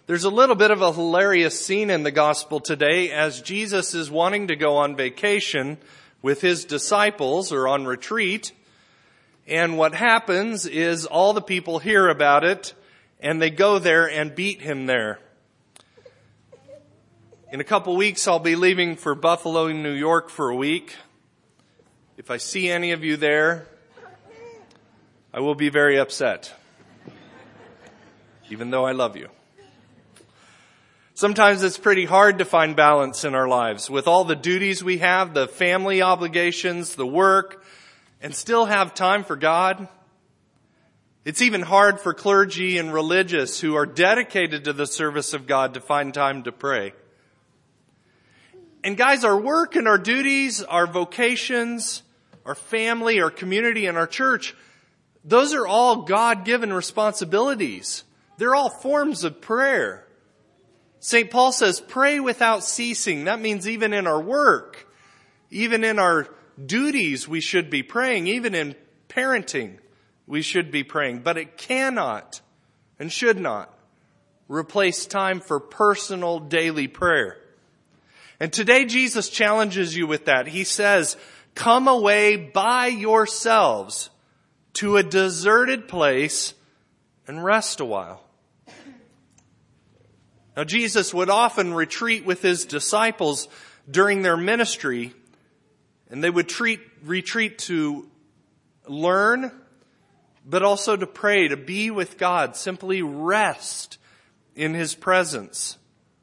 There's a little bit of a hilarious scene in the gospel today as Jesus is wanting to go on vacation with his disciples or on retreat. And what happens is all the people hear about it and they go there and beat him there. In a couple weeks, I'll be leaving for Buffalo, New York for a week. If I see any of you there, I will be very upset, even though I love you. Sometimes it's pretty hard to find balance in our lives with all the duties we have, the family obligations, the work, and still have time for God. It's even hard for clergy and religious who are dedicated to the service of God to find time to pray. And guys, our work and our duties, our vocations, our family, our community, and our church, those are all God-given responsibilities. They're all forms of prayer. St. Paul says, pray without ceasing. That means even in our work, even in our duties, we should be praying. Even in parenting, we should be praying. But it cannot and should not replace time for personal daily prayer. And today Jesus challenges you with that. He says, come away by yourselves to a deserted place and rest a while. Now, Jesus would often retreat with his disciples during their ministry, and they would retreat to learn, but also to pray, to be with God, simply rest in his presence.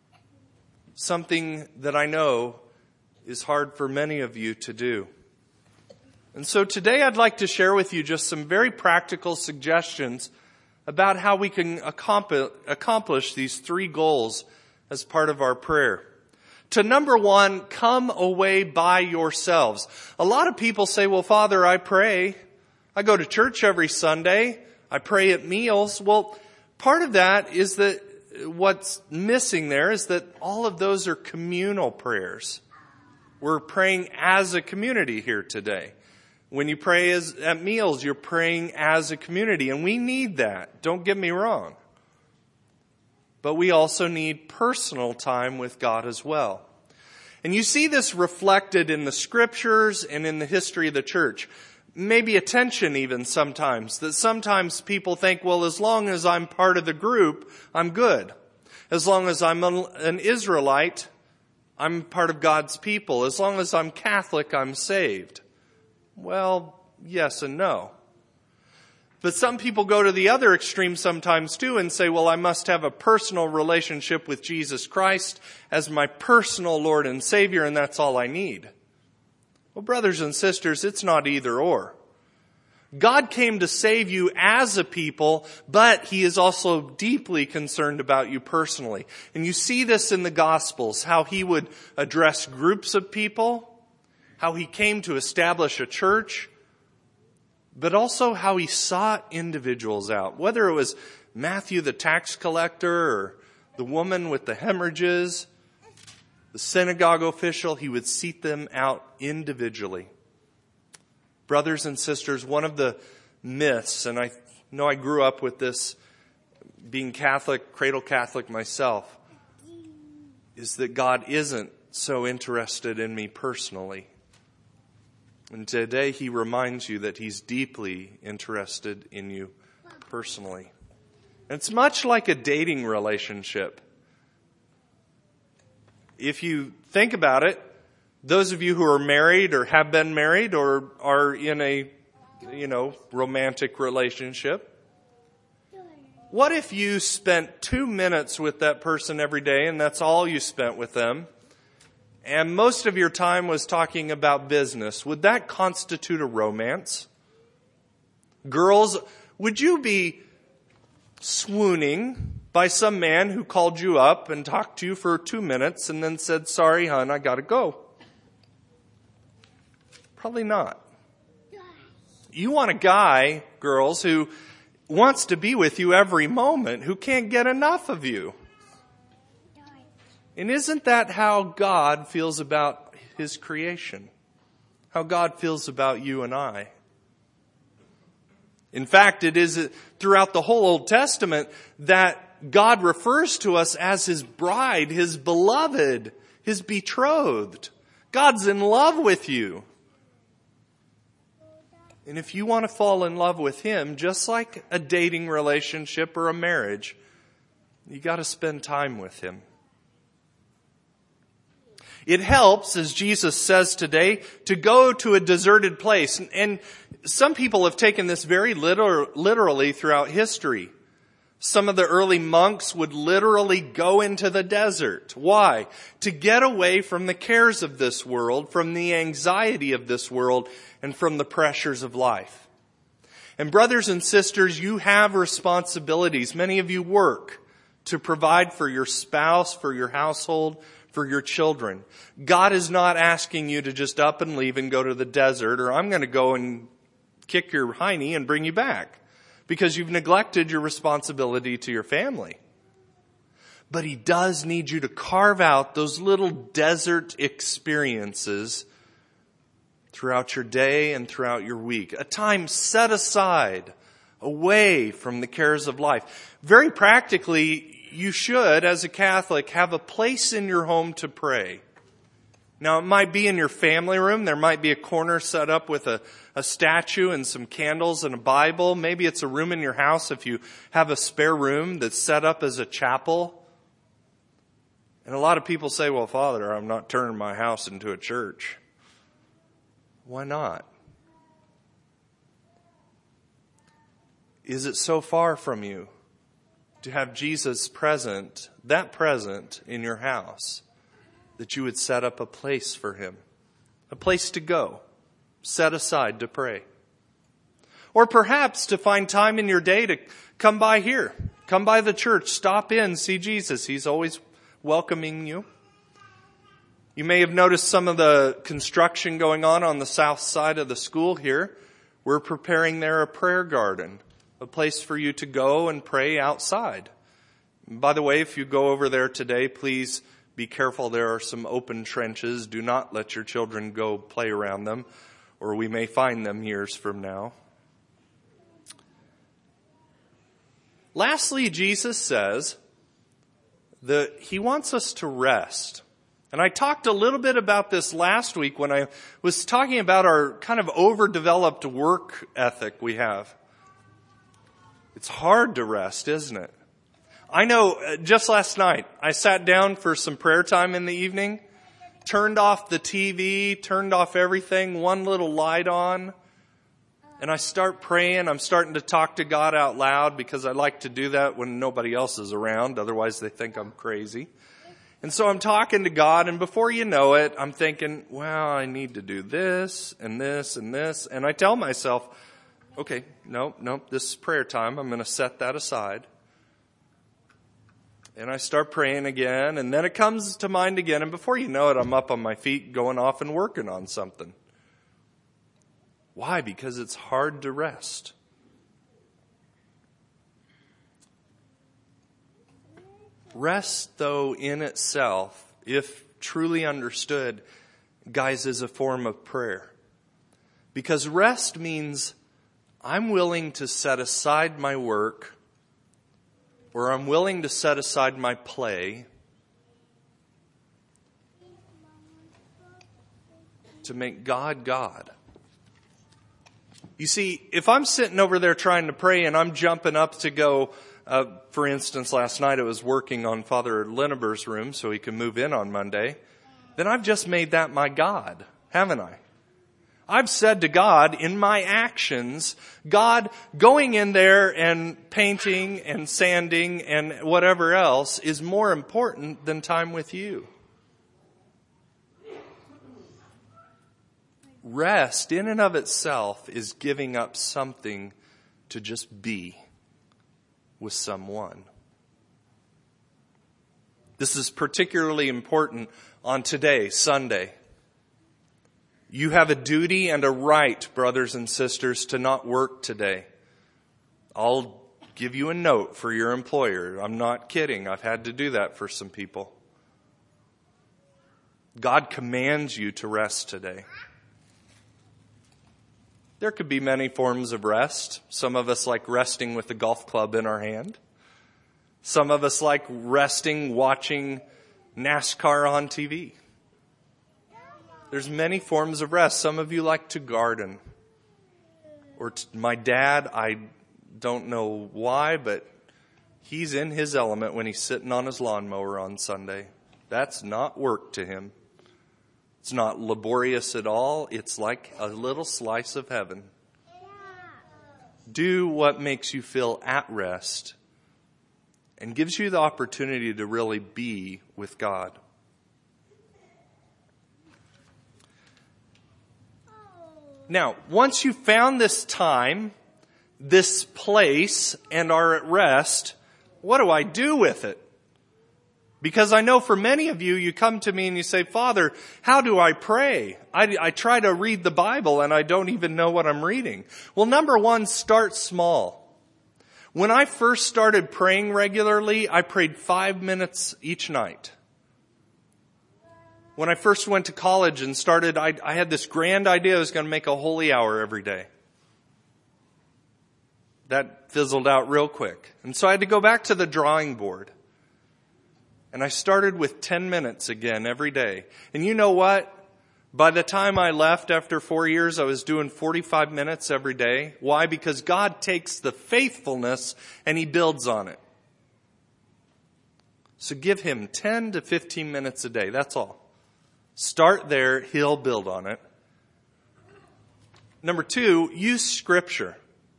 Something that I know is hard for many of you to do. And so today I'd like to share with you just some very practical suggestions about how we can accomplish these three goals as part of our prayer. To number one, come away by yourselves. A lot of people say, well, Father, I pray. I go to church every Sunday. I pray at meals. Well, part of that is that what's missing there is that all of those are communal prayers. We're praying as a community here today. When you pray at meals, you're praying as a community, and we need that. Don't get me wrong. But we also need personal time with God as well. And you see this reflected in the scriptures and in the history of the church. Maybe a tension even sometimes, that sometimes people think, well, as long as I'm part of the group, I'm good. As long as I'm an Israelite, I'm part of God's people. As long as I'm Catholic, I'm saved. Well, yes and no. But some people go to the other extreme sometimes too and say, well, I must have a personal relationship with Jesus Christ as my personal Lord and Savior, and that's all I need. Well, brothers and sisters, it's not either or. God came to save you as a people, but he is also deeply concerned about you personally. And you see this in the Gospels, how he would address groups of people, how he came to establish a church, but also how he sought individuals out. Whether it was Matthew the tax collector or the woman with the hemorrhages, the synagogue official, he would seek them out individually. Brothers and sisters, one of the myths, and I know I grew up with this being Catholic, cradle Catholic myself, is that God isn't so interested in me personally. And today he reminds you that he's deeply interested in you personally. And it's much like a dating relationship. If you think about it, those of you who are married or have been married or are in a, romantic relationship, what if you spent 2 minutes with that person every day and that's all you spent with them? And most of your time was talking about business. Would that constitute a romance? Girls, would you be swooning by some man who called you up and talked to you for 2 minutes and then said, sorry, hon, I gotta go? Probably not. You want a guy, girls, who wants to be with you every moment, who can't get enough of you. And isn't that how God feels about his creation? How God feels about you and I? In fact, it is throughout the whole Old Testament that God refers to us as His bride, His beloved, His betrothed. God's in love with you. And if you want to fall in love with Him, just like a dating relationship or a marriage, you got to spend time with Him. It helps, as Jesus says today, to go to a deserted place. And some people have taken this very literally throughout history. Some of the early monks would literally go into the desert. Why? To get away from the cares of this world, from the anxiety of this world, and from the pressures of life. And brothers and sisters, you have responsibilities. Many of you work to provide for your spouse, for your household, for your children. God is not asking you to just up and leave and go to the desert, or I'm going to go and kick your hiney and bring you back, because you've neglected your responsibility to your family. But He does need you to carve out those little desert experiences throughout your day and throughout your week. A time set aside, away from the cares of life. Very practically, you should, as a Catholic, have a place in your home to pray. Now, it might be in your family room. There might be a corner set up with a statue and some candles and a Bible. Maybe it's a room in your house if you have a spare room that's set up as a chapel. And a lot of people say, well, Father, I'm not turning my house into a church. Why not? Is it so far from you to have Jesus present in your house, that you would set up a place for Him, a place to go, set aside to pray? Or perhaps to find time in your day to come by here, come by the church, stop in, see Jesus. He's always welcoming you. You may have noticed some of the construction going on the south side of the school here. We're preparing there a prayer garden, a place for you to go and pray outside. By the way, if you go over there today, please be careful. There are some open trenches. Do not let your children go play around them, or we may find them years from now. Lastly, Jesus says that He wants us to rest. And I talked a little bit about this last week when I was talking about our kind of overdeveloped work ethic we have. It's hard to rest, isn't it? I know, just last night, I sat down for some prayer time in the evening, turned off the TV, turned off everything, one little light on, and I start praying. I'm starting to talk to God out loud because I like to do that when nobody else is around. Otherwise, they think I'm crazy. And so I'm talking to God, and before you know it, I'm thinking, well, I need to do this and this and this. And I tell myself, okay, no, this is prayer time. I'm going to set that aside. And I start praying again, and then it comes to mind again. And before you know it, I'm up on my feet going off and working on something. Why? Because it's hard to rest. Rest, though, in itself, if truly understood, guys, is a form of prayer. Because rest means I'm willing to set aside my work, or I'm willing to set aside my play to make God God. You see, if I'm sitting over there trying to pray and I'm jumping up to go, for instance, last night I was working on Father Lineber's room so he can move in on Monday, then I've just made that my God, haven't I? I've said to God in my actions, God, going in there and painting and sanding and whatever else is more important than time with you. Rest in and of itself is giving up something to just be with someone. This is particularly important on today, Sunday. You have a duty and a right, brothers and sisters, to not work today. I'll give you a note for your employer. I'm not kidding. I've had to do that for some people. God commands you to rest today. There could be many forms of rest. Some of us like resting with the golf club in our hand. Some of us like resting, watching NASCAR on TV. There's many forms of rest. Some of you like to garden. Or my dad, I don't know why, but he's in his element when he's sitting on his lawnmower on Sunday. That's not work to him. It's not laborious at all. It's like a little slice of heaven. Do what makes you feel at rest and gives you the opportunity to really be with God. Now, once you've found this time, this place, and are at rest, what do I do with it? Because I know for many of you, you come to me and you say, Father, how do I pray? I try to read the Bible and I don't even know what I'm reading. Well, number one, start small. When I first started praying regularly, I prayed 5 minutes each night. When I first went to college and started, I had this grand idea I was going to make a holy hour every day. That fizzled out real quick. And so I had to go back to the drawing board. And I started with 10 minutes again every day. And you know what? By the time I left after 4 years, I was doing 45 minutes every day. Why? Because God takes the faithfulness and He builds on it. So give Him 10 to 15 minutes a day. That's all. Start there. He'll build on it. Number two, use Scripture.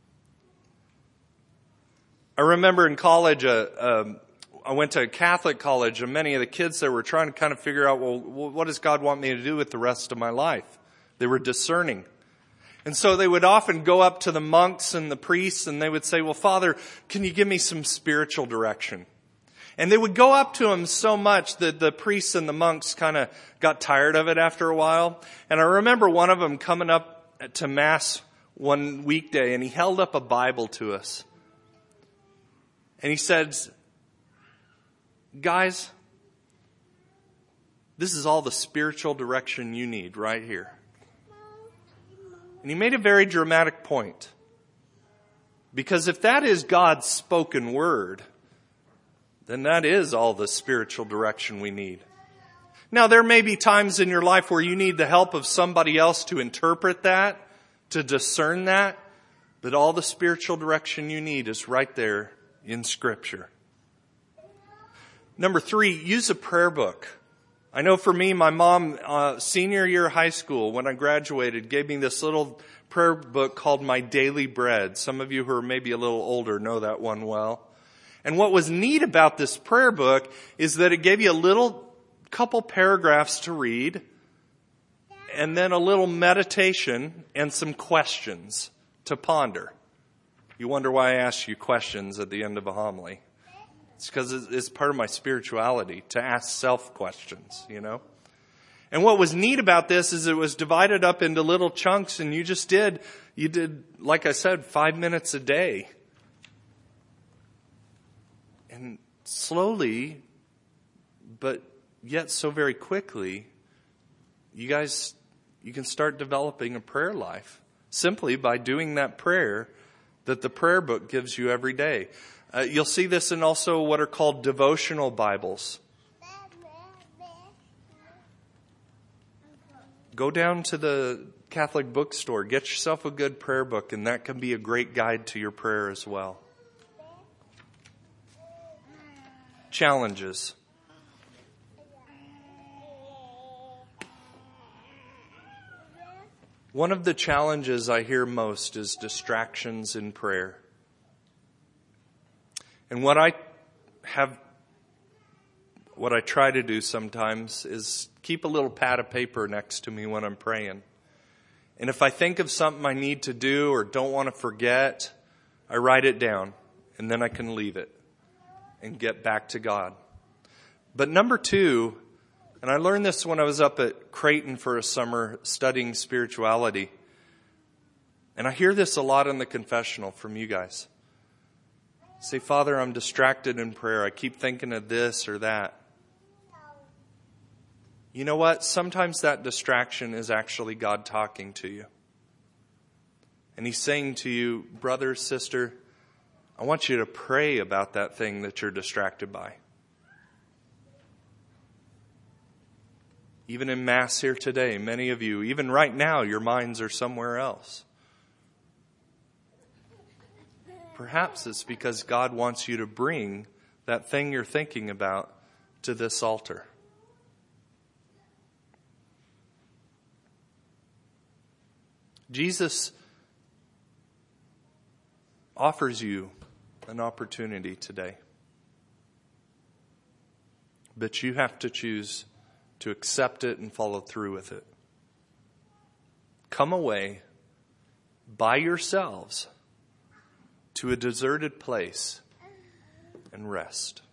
I remember in college, I went to a Catholic college, and many of the kids there were trying to kind of figure out, well, what does God want me to do with the rest of my life? They were discerning. And so they would often go up to the monks and the priests, and they would say, well, Father, can you give me some spiritual direction? And they would go up to him so much that the priests and the monks kind of got tired of it after a while. And I remember one of them coming up to Mass one weekday, and he held up a Bible to us. And he said, guys, this is all the spiritual direction you need right here. And he made a very dramatic point. Because if that is God's spoken word, then that is all the spiritual direction we need. Now, there may be times in your life where you need the help of somebody else to interpret that, to discern that, but all the spiritual direction you need is right there in Scripture. Number three, use a prayer book. I know for me, my mom, senior year of high school, when I graduated, gave me this little prayer book called My Daily Bread. Some of you who are maybe a little older know that one well. And what was neat about this prayer book is that it gave you a little couple paragraphs to read, and then a little meditation and some questions to ponder. You wonder why I ask you questions at the end of a homily. It's because it's part of my spirituality to ask self-questions, you know. And what was neat about this is it was divided up into little chunks, and you did, like I said, 5 minutes a day. And slowly, but yet so very quickly, you can start developing a prayer life simply by doing that prayer that the prayer book gives you every day. You'll see this in also what are called devotional Bibles. Go down to the Catholic bookstore, get yourself a good prayer book, and that can be a great guide to your prayer as well. Challenges. One of the challenges I hear most is distractions in prayer. And what I try to do sometimes is keep a little pad of paper next to me when I'm praying. And if I think of something I need to do or don't want to forget, I write it down, and then I can leave it and get back to God. But number two, and I learned this when I was up at Creighton for a summer studying spirituality, and I hear this a lot in the confessional from you guys. Say, Father, I'm distracted in prayer. I keep thinking of this or that. You know what? Sometimes that distraction is actually God talking to you. And He's saying to you, brother, sister, I want you to pray about that thing that you're distracted by. Even in Mass here today, many of you, even right now, your minds are somewhere else. Perhaps it's because God wants you to bring that thing you're thinking about to this altar. Jesus offers you an opportunity today. But you have to choose to accept it and follow through with it. Come away by yourselves to a deserted place and rest.